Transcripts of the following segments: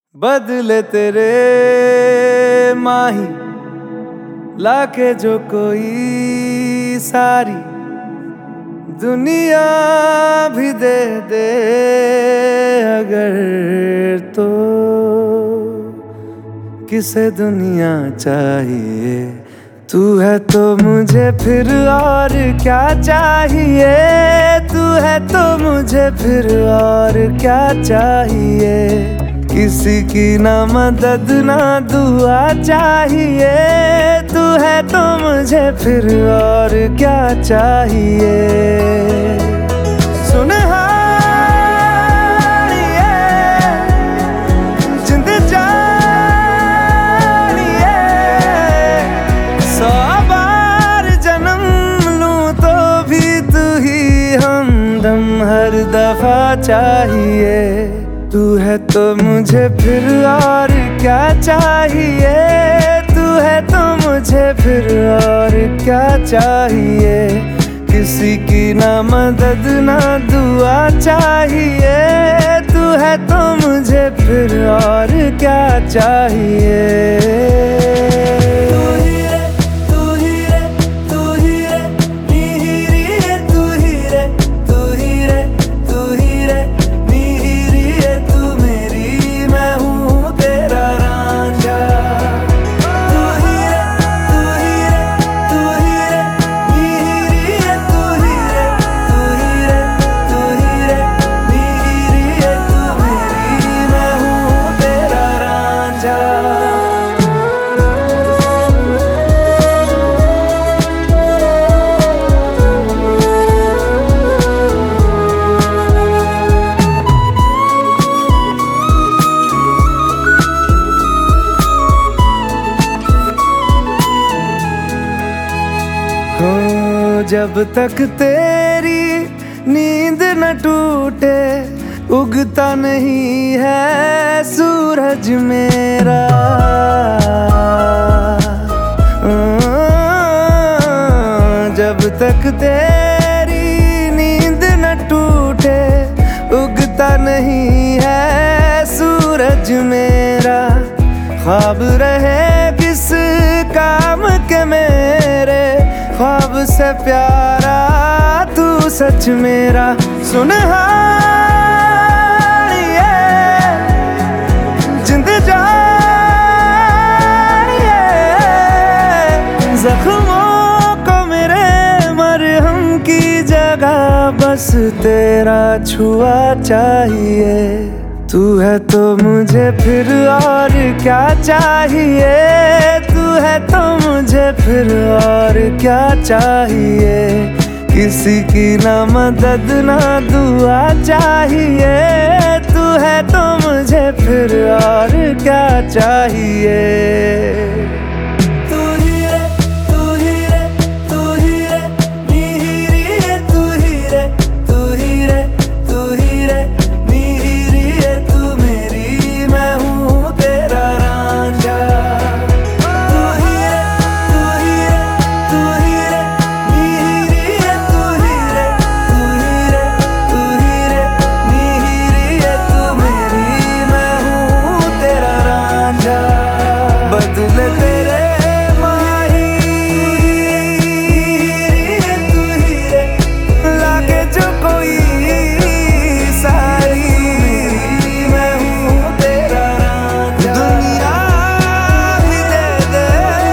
बदले तेरे माही लाके जो कोई सारी दुनिया भी दे दे अगर तो किसे दुनिया चाहिए। तू है तो मुझे फिर और क्या चाहिए। तू है तो मुझे फिर और क्या चाहिए। किसी की ना मदद ना दुआ चाहिए। तू है तो मुझे फिर और क्या चाहिए। सुन हर दफा चाहिए। तू है तो मुझे फिर और क्या चाहिए। तू है तो मुझे फिर और क्या चाहिए। किसी की ना मदद ना दुआ चाहिए। तू है तो मुझे फिर और क्या चाहिए। जब तक तेरी नींद न टूटे उगता नहीं है सूरज मेरा। जब तक तेरी नींद न टूटे उगता नहीं है सूरज मेरा। ख्वाब रहे किस काम के मेरे ख्वाब से प्यारा तू सच मेरा। सुन जिंद जानिए जख्मों को मेरे मरहम की जगह बस तेरा छुआ चाहिए। तू है तो मुझे फिर और क्या चाहिए। तू है तो मुझे फिर और क्या चाहिए। किसी की ना मदद ना दुआ चाहिए। तू है तो मुझे फिर और क्या चाहिए। बदले तेरे माही तू ही लाके जो कोई सारी मैं हूँ तेरा रांझा। दुनिया भी दे दे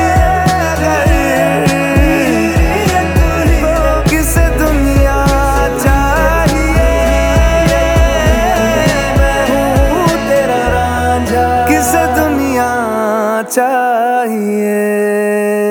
अगर किसे दुनिया चाहिए। मैं हूँ तेरा रांझा किसे दुनिया चाहिए।